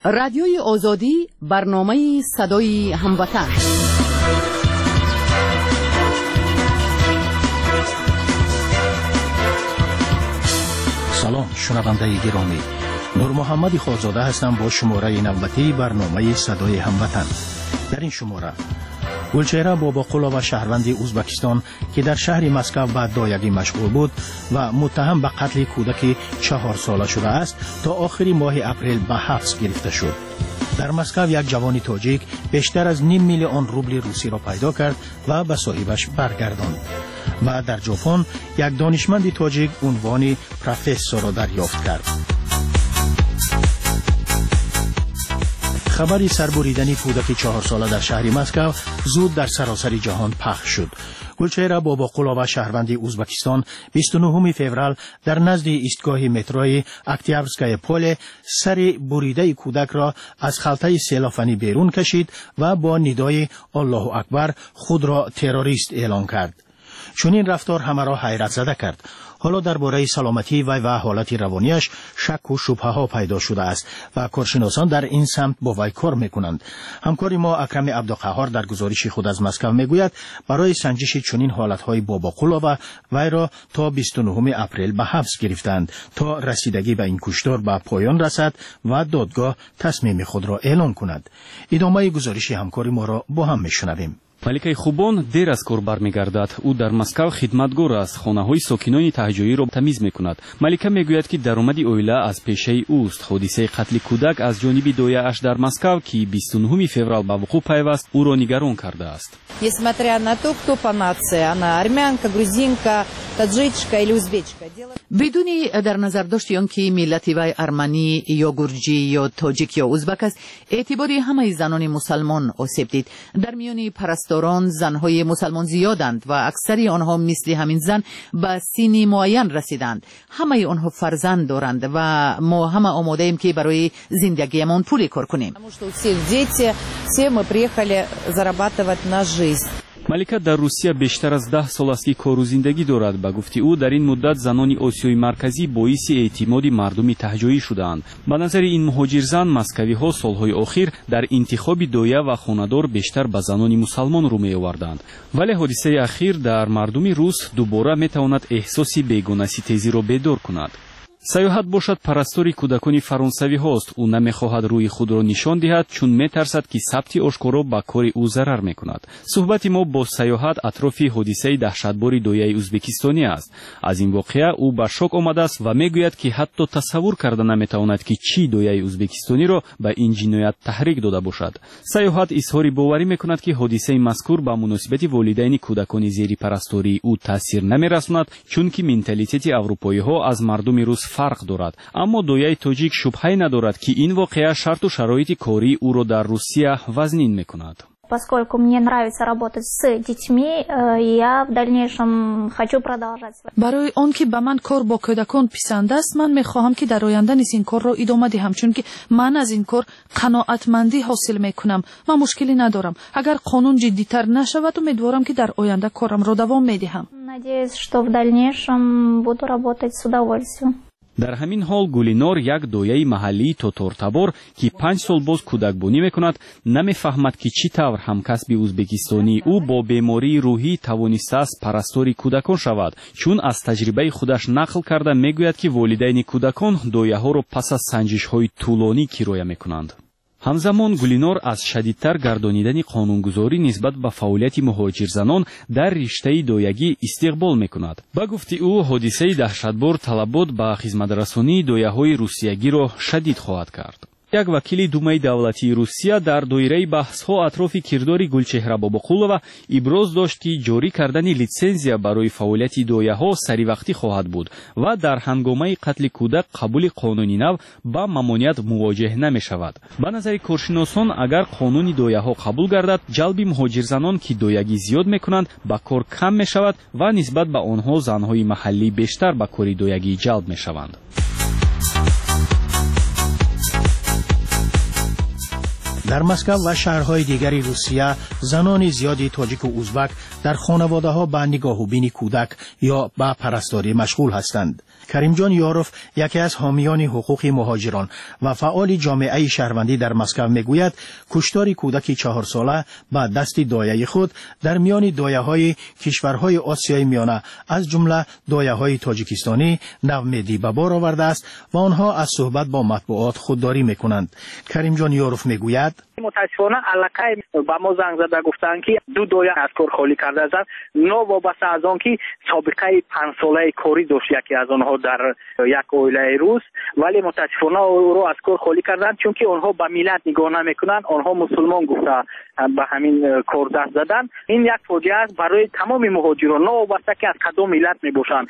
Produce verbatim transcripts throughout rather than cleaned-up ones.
رادیوی آزادی، برنامه صدای هموطن. سلام شنونده گرامی، نور محمد خالزاده هستم با شماره نوبتی برنامه صدای هموطن. در این شماره گلچهره باباقولا و شهروند ازبکستان که در شهر مسکو به دایگی مشغول بود و متهم به قتل کودک چهار ساله شده است تا آخر ماه اپریل به حبس گرفته شد. در مسکو یک جوان تاجیک بیشتر از نیم میلیون روبل روسی را پیدا کرد و به صاحبش برگرداند. و در ژاپن یک دانشمند تاجیک عنوان پروفسور را دریافت کرد. خبری سربریدن کودک چهار ساله در شهر مسکو زود در سراسر جهان پخش شد. گلچهره باباقولا و شهروند ازبکستان بیست و نهم فوریه در نزد ایستگاه متروی اکتیابرسکای پل سر بریده کودک را از خلطه سیلافنی بیرون کشید و با ندای الله اکبر خود را تروریست اعلام کرد. چون این رفتار همه را حیرت زده کرد. حالا درباره سلامتی وی و حالت روانیش شک و شبهه ها پیدا شده است و کارشناسان در این سمت با وی کار میکنند. همکار ما اکرم عبدالقهار در گزارش خود از مسکو میگوید برای سنجش چنین حالتهای باباقولا و وی را تا بیست و نهم اپریل به حبس گرفتند تا رسیدگی به این کشتار به پایان رسد و دادگاه تصمیم خود را اعلان کند. ادامه گزارش همکار ما را با هم میشنویم. маликаи хубон дер аз кор бармегардад. ӯ дар маскав хидматгор аст. хонаҳои сокинони таҳҷоиро тамиз мекунад. малика мегӯяд ки даромади оила аз пешаи ӯст. ҳодисаи қатли кӯдак аз ҷониби дояаш дар маскав ки бисту нӯҳуми феврал ба вуқӯъ пайваст ӯро нигарон кардааст. Несмотря на то, кто по нации, она армянка, грузинка, таджичка или узбечка. بدونی در نظر داشتی آن که ملت وی ارمنی یا گرجی یا تاجیک یا ازبک است، اعتباری همه زنان مسلمان آسیب دید. در میان پرستاران زنهای مسلمان زیادند و اکثری آنها مثل همین زن به سنی معین رسیدند. همه آنها فرزند دارند و ما همه آماده ایم که برای زندگیمان پول کار کنیم. малика дар русия бештар аз даҳ сол аст ки кору зиндагӣ дорад. ба гуфти ӯ дар ин муддат занони осиёи марказӣ боиси эътимоди мардуми таҳҷоӣ шудаанд. ба назари ин муҳоҷирзан маскавиҳо солҳои охир дар интихоби доя ва хонадор бештар ба занони мусалмон рӯ меоварданд. вале ҳодисаи ахир дар мардуми рус дубора метавонад эҳсоси бегонаситезиро бедор кунад. саёҳат бошад парастори кӯдакони фаронсавиҳост. ӯ намехоҳад рӯи худро нишон диҳад, чун метарсад ки сабти ошкоро ба кори ӯ зарар мекунад. суҳбати мо бо саёҳат атрофи ҳодисаи даҳшатбори дояи ӯзбекистонӣ аст. аз ин воқеа ӯ ба шок омадааст ва мегӯяд ки ҳатто тасаввур карда наметавонад ки чӣ дояи ӯзбекистониро ба ин ҷиноят таҳрик дода бошад. саёҳат изҳори боварӣ мекунад ки ҳодисаи мазкур ба муносибати волидайни кӯдакони зери парастории ӯ таъсир намерасонад, чунки менталитети аврупоиҳо аз мардуми рус фарқ дорад. аммо дояи тоҷик шубҳае надорад ки ин воқеа шарту шароити кории ӯро дар Русия вазнин мекунад. Поскольку мне нравится работать с детьми, я в дальнейшем хочу продолжать. برای آن که به من کار با کودکان پسند است، من میخواهم که در آینده نیز این کار را ادامه دهم، چون که من از این کار قناعتمندی حاصل میکنم. من مشکلی ندارم. اگر قانون جدی‌تر نشود، امیدوارم که در آینده کارم را دوام میدهم. Надеюсь, что в дальнейшем буду работать с удовольствием. дар ҳамин ҳол гулинор як дояи маҳаллии тотортабор ки панҷ сол боз кӯдакбонӣ мекунад намефаҳмад ки чӣ тавр ҳамкасби ӯзбекистонии ӯ бо бемории рӯҳӣ тавонистааст парастори кӯдакон шавад, чун аз таҷрибаи худаш нақл карда мегӯяд ки волидайни кӯдакон дояҳоро пас аз санҷишҳои тӯлонӣ кироя мекунанд. ҳамзамон гулинор аз шадидтар гардонидани қонунгузорӣ нисбат ба фаъолияти муҳоҷирзанон дар риштаи доягӣ истиқбол мекунад. ба гуфти ӯ ҳодисаи даҳшатбор талабот ба хизматрасонии дояҳои русиягиро шадид хоҳад кард. як вакили думаи давлатии Русия дар доираи баҳсҳо атрофи кирдори Гулчеҳра Бобоқулова иброз дошт ки ҷорӣ кардани литсензия барои фаъолияти дояҳо саривақтӣ хоҳад буд ва дар ҳангомаи қатли кӯдак қабули қонуни нав ба мамоният мувоҷеҳ намешавад. ба назари коршиносон агар қонуни дояҳо қабул гардад, ҷалби муҳоҷирзанон ки доягӣ зиёд мекунанд ба кор кам мешавад ва нисбат ба онҳо занҳои маҳаллӣ бештар ба кори доягӣ ҷалб мешаванд. در مسکو و شهرهای دیگری روسیه زنان زیادی تاجیک و ازبک در خانواده‌ها به نگاهوبین کودک یا به پرستاری مشغول هستند. کریم جان یاروف یکی از حامیان حقوق مهاجران و فعال جامعه شهروندی در مسکو میگوید کشتار کودکی چهار ساله با دست دایه خود در میان دایه‌های کشورهای آسیای میانه از جمله دایه‌های تاجیکستانی نومیدی به بار آورده است و آنها از صحبت با مطبوعات خودداری میکنند. کریم جان یاروف میگوید متاسفانه علاقه با ما زنگ زده گفتن که دو دایه از کار خالی کرده است. نو وابسته از آن که سابقه پنج ساله کاری داشت یکی از آنها در یک اویله روس، ولی متاسفانه او رو از کار خالی کردند چون که آنها به ملت نگاه نمیکنند. آنها مسلمان گفته به همین کار دست زدن. این یک فاجعه است برای تمام مهاجران، نو وابسته که از کدام ملت میباشند.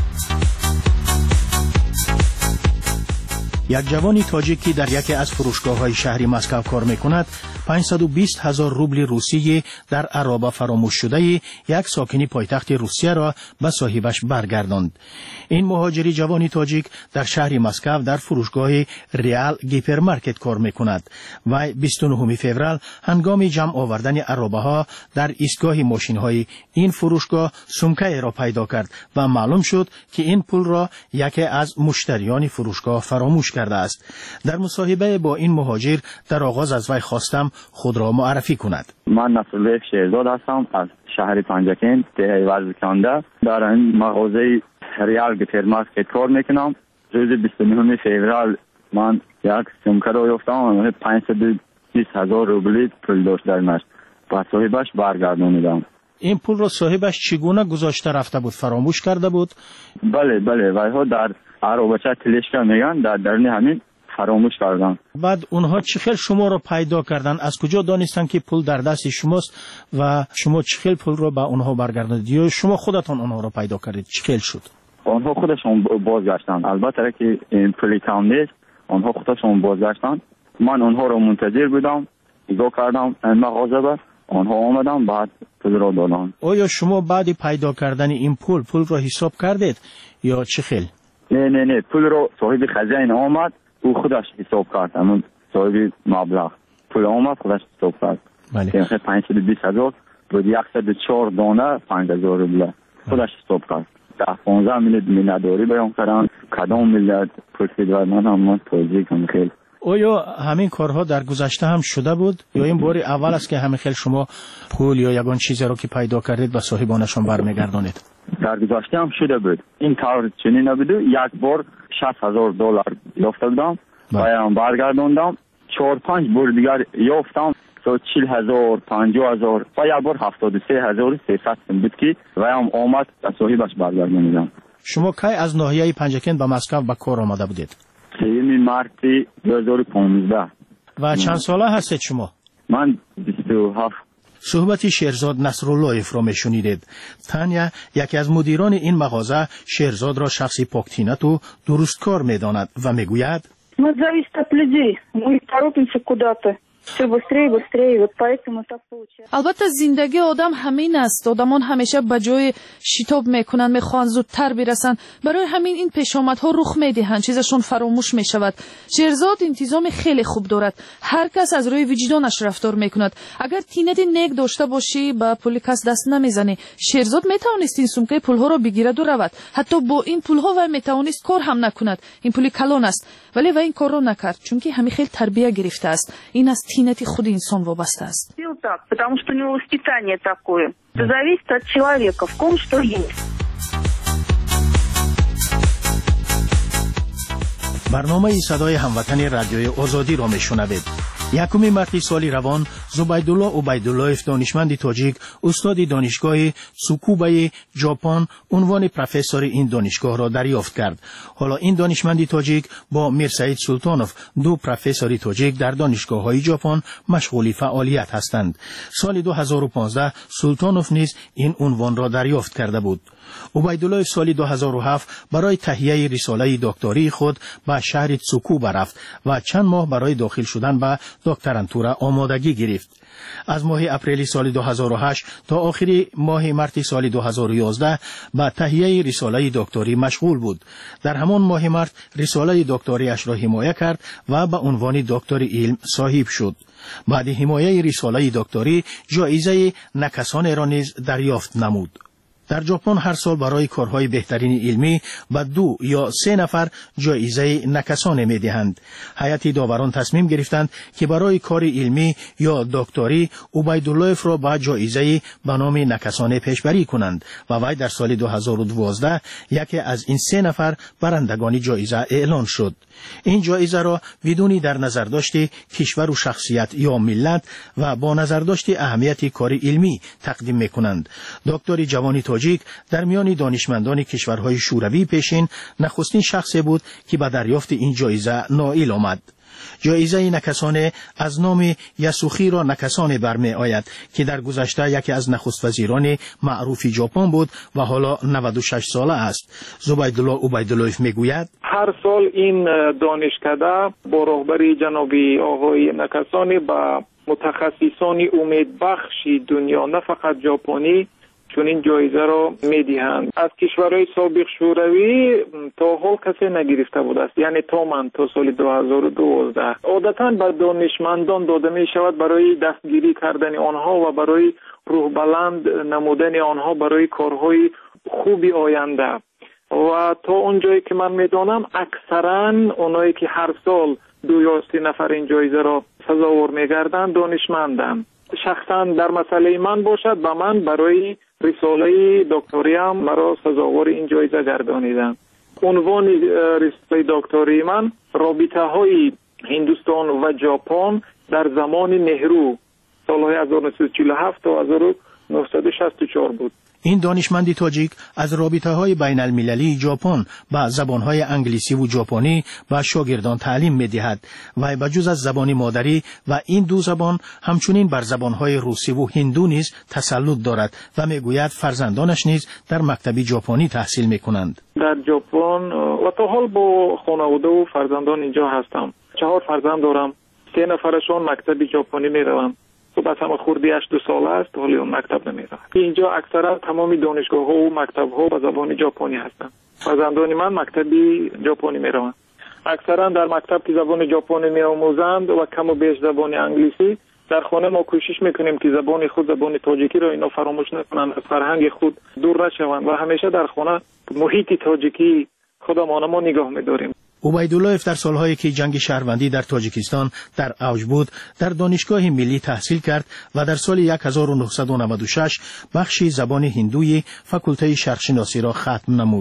یک جوانی تاجیکی در یکی از فروشگاه‌های شهری مسکو کار می‌کند پانصد و بیست هزار روبل روسیه در عرابه فراموش شده یک ساکنی پایتخت روسیه را به صاحبش برگرداند. این مهاجری جوانی تاجیک در شهر مسکو در فروشگاه ریال گیپرمارکت کار می‌کند و بیست و نهم فوریه هنگام جمع آوردن عرابه‌ها در ایستگاه ماشین‌های این فروشگاه سمکه را پیدا کرد و معلوم شد که این پول را یکی از مشتریان فروشگاه فراموش کرده است. در مصاحبه با این مهاجر در آغاز از وی خواستم خود را معرفی کند. من نصرالله شهزاد هستم از شهر پنجکین دهه ورزکنده. در این مغازه ریال گیپرمارکت کار میکنم. روز بیست و نهم فوریه من یک سمکه را یافتم، پانصد و بیست هزار روبل پول داشت درش و صاحبش برگردانیدم. این پول را صاحبش چگونه گذاشته رفته بود؟ فراموش کرده بود؟ بله بله، ویها در عربچه تلشکا میگن در درون همین فراموش کردن. بعد اونها چخیل شما رو پیدا کردن؟ از کجا دانستن که پول در دست شماست و شما چخیل پول رو به اونها برگرداندید یا شما خودتون اونها رو پیدا کردید؟ چخیل شد؟ آنها خودشون بازگشتن. البته که این پولی کم نیست، آنها خودشون بازگشتن. من اونها رو منتظر بودم، نگاه کردم این مغازه با آنها آمدن بعد پول رو دادن. آیا شما بعد پیدا کردن این پول پول رو حساب کردید یا چخیل؟ نه نه نه، پول رو صاحب خزانه آمد، او خودش حساب کرد. همون صاحب مبلغ پول آمد خودش حساب کرد. بله. که پانصد و بیست هزار بود، صد و چهار دانه پنج هزار روبل خودش حساب کرد. ده پانزده میلیت میلیارداری بیان کردن. کدام میلیارد پول فیدرال من هم من توضیح کنم خیلی. آیا همین کارها در گذشته هم شده بود یا این بار اول است که همین خیلی شما پول یا یگان چیزی رو که پیدا کردید و صاحبانشون برمیگردانید؟ در گذشته هم شده بود. این کار چنین نبود. یک بار شصت هزار دلار یافته بودم و هم برگرداندم. چهار پنج بار دیگر یافتم تا چهل هزار پنجاه هزار و یک بار هفتاد و سه هزار و سیصد بود که و هم آمد و صاحبش برگرداندم. شما کی از ناحیه پنجکین به مسکو به کار آمده بودید؟ سوم مارس دو هزار و پانزده. و چند ساله هستید شما؟ من بیست و هفت. صحبتی شهرزاد نصرالله را میشنیدید. تانیا یکی از مدیران این مغازه شهرزاد را شخصی پاکتینت و درستکار میداند و میگوید ما зависит от людей. Мы торопимся куда-то. все быстрее, быстрее, вот поэтому так получается. البته زندگی آدم همین است. آدمان همیشه به جای شتاب میکنن، میخوان زودتر برسن. برای همین این پیشامدها رخ میدهند، چیزشون فراموش میشود. شهرزاد انتظام خیلی خوب دارد. هر کس از روی وجدانش رفتار میکند. اگر تینت نیک داشته باشی با پول کس دست نمیزنی. شهرزاد میتوانست این سمکه پولها را بگیرد و رود. حتی با این پولها و میتوانست کار هم نکند. این پول کلان است. ولی و این کار را نکرد چون که همین خیلی تربیت گرفته است. این از تینت خود انسان وابسته است. Потому что у него воспитание такое. Это зависит от человека, в ком что есть. برنامه صدای هموطن رادیوی آزادی را میشنوید. یکم مارس سال روان زبیدالله عبیدالله‌اف دانشمند تاجیک استاد دانشگاه تسوکوبای ژاپن عنوان پروفسور این دانشگاه را دریافت کرد. حالا این دانشمند تاجیک با میرسعید سلطانوف دو پروفسور تاجیک در دانشگاه‌های ژاپن مشغول فعالیت هستند. سال دو هزار و پانزده سلطانوف نیز این عنوان را دریافت کرده بود. عبیدالله سال دو هزار و هفت برای تهیه رساله دکتری خود به شهر تسوکوبا رفت و چند ماه برای داخل شدن به دکترانتور آمادگی گرفت. از ماه اپریل سال دو هزار و هشت تا آخر ماه مارس سال دو هزار و یازده به تهیه رساله دکتری مشغول بود. در همان ماه مارس رساله دکتریش را حمایت کرد و به عنوان دکتر علم صاحب شد. بعد حمایت رساله دکتری جایزه نکسان را نیز دریافت نمود. در ژاپن هر سال برای کارهای بهترین علمی به دو یا سه نفر جایزه نکسانه می‌دهند. هیئت داوران تصمیم گرفتند که برای کار علمی یا دکتری عبیداللهف را به جایزه به نام نکسانه پیشبری کنند و وی در سال دو هزار و دوازده یکی از این سه نفر برندگان جایزه اعلان شد. این جایزه را بدون در نظر داشته کشور و شخصیت یا ملت و با نظر داشته اهمیت کار علمی تقدیم می‌کنند. دکتر جوانی تاجیک در میان دانشمندان کشورهای شوروی پیشین نخستین شخصی بود که به دریافت این جایزه نائل آمد. جایزه نکسانه از نام یاسوخیرو نکسانه برمی آید که در گذشته یکی از نخست وزیران معروف ژاپن بود و حالا نود و شش ساله است. زبیدالله عبیداللهف میگوید هر سال این دانشکده با رهبری جنابی آقای نکسانه با متخصصان امیدبخش دنیا نه فقط ژاپنی چون این جایزه را میدهند. از کشورهای سابق شوروی تا حال کسی نگرفته بود است، یعنی تا من تا سال دو هزار و دوازده. عادتا به دانشمندان داده می شود برای دستگیری کردن آنها و برای روح بلند نمودن آنها برای کارهای خوبی آینده. و تا اونجایی که من میدانم اکثرا اونایی که هر سال دو یا سه نفر این جایزه را سزاوار میگردند دانشمندند. شخصا در مسئله من باشد و من برای رساله دکتری هم مرا سزاوار این جایزه گردانیدند. عنوان رساله دکتری من رابطه های هندوستان و ژاپن در زمان نهرو سالهای هزار و نهصد و چهل و هفت تا هزار و نهصد و شصت و چهار بود. این دانشمندی تاجیک از رابطه‌های بین المللی ژاپن با زبان‌های انگلیسی و ژاپنی به شاگردان تعلیم می‌دهد و بجز از زبان مادری و این دو زبان همچنین بر زبان‌های روسی و هندو نیز تسلط دارد و می‌گوید فرزندانش نیز در مکتب ژاپنی تحصیل می‌کنند. در ژاپن و تا حال با خانواده و فرزندان اینجا هستم. چهار فرزند دارم. سه نفرشون مکتب ژاپنی می‌روند. خب از همه خوردی هشت دو ساله است ولی اون مکتب نمیره. اینجا اکثرا تمامی دانشگاه ها و مکتب ها به زبان ژاپنی هستند. فرزندان من مکتبی ژاپنی میروند. اکثرا در مکتب که زبان ژاپنی میآموزند و کم و بیش زبان انگلیسی، در خانه ما کوشش میکنیم که زبان خود زبان تاجیکی را اینا فراموش نکنند، از فرهنگ خود دور نشوند و همیشه در خانه محیط تاجیکی خودمان ما نگاه میداریم. عبیداللهف در سالهایی که جنگ شهروندی در تاجیکستان در اوج بود در دانشگاه ملی تحصیل کرد و در سال هزار و نهصد و نود و شش بخشی زبان هندوی فاکولته شرقشناسی را ختم نمود.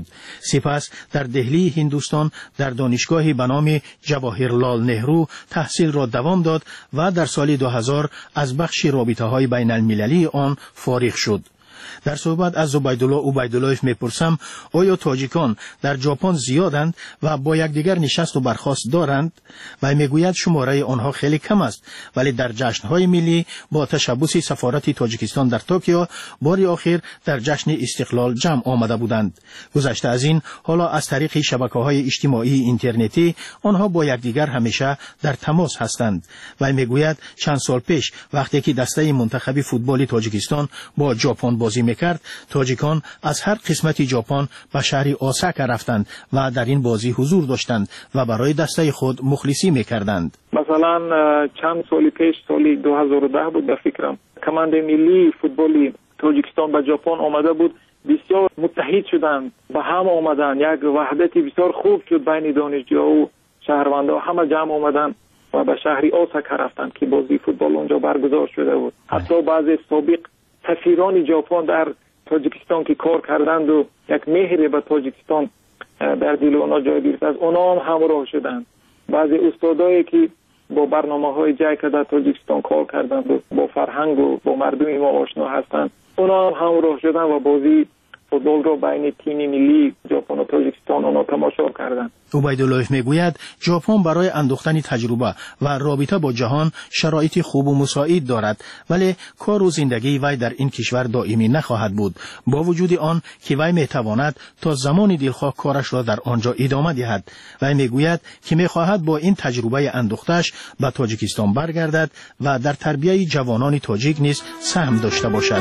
سپس در دهلی هندوستان در دانشگاهی به نام جواهرلال نهرو تحصیل را دوام داد و در سال دو هزار از بخش رابطه‌های بین المللی آن فارغ شد. در صحبت از زبیدالله عبیداللهف میپرسم آیا تاجیکان در ژاپن زیادند و با یکدیگر نشست و برخاست دارند؟ و میگوید شماره آنها خیلی کم است ولی در جشن‌های ملی با تشبث سفارت تاجیکستان در توکیو بار آخر در جشن استقلال جمع آمده بودند. گذشته از این حالا از طریق شبکه‌های اجتماعی اینترنتی آنها با یکدیگر همیشه در تماس هستند. و میگوید چند سال پیش وقتی که دسته منتخب فوتبال تاجیکستان با ژاپن بازی میکرد تاجیکان از هر قسمت ژاپن به شهر اوساکا رفتند و در این بازی حضور داشتند و برای دسته خود مخلصی میکردند. مثلا چند سال پیش سال دو هزار و ده بود به فکرم کمانده ملی فوتبالی تاجیکستان به ژاپن آمده بود، بسیار متحد شدند به هم آمدند، یک وحدتی بسیار خوب شد بین دانشجوها و شهروندان، همه جمع آمدند و به شهر اوساکا رفتند که بازی فوتبال اونجا برگزار شده بود. حتی بعضی سابق سفیران ژاپن در تاجیکستان که کار کردند و یک مهر به تاجیکستان در دل اونا جای گرفت از اونا هم همراه شدند. بعضی استادایی که با برنامه‌های جای در تاجیکستان کار کردند و با فرهنگ و با مردم ما آشنا هستند اونا هم همراه شدند و بازی فوتبال را بین تیم ملی ژاپن و تاجیکستان اونا تماشا کردند. عبیداللهف میگوید ژاپن برای اندوختن تجربه و رابطه با جهان شرایط خوب و مساعد دارد ولی کار و زندگی وی در این کشور دائمی نخواهد بود، با وجود آن که وی میتواند تا زمان دلخواه کارش را در آنجا ادامه دهد. وی میگوید که میخواهد با این تجربه اندوختش به تاجیکستان برگردد و در تربیت جوانان تاجیک نیز سهم داشته باشد.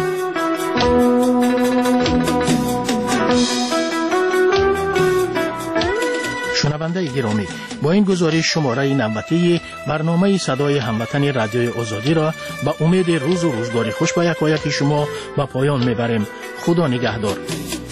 شنونده گرامی، با این گزارش شماره نوبتی برنامه صدای هموطن رادیوی آزادی را با امید روز و روزگاری خوش با یکایک شما به پایان میبریم. خدا نگهدار.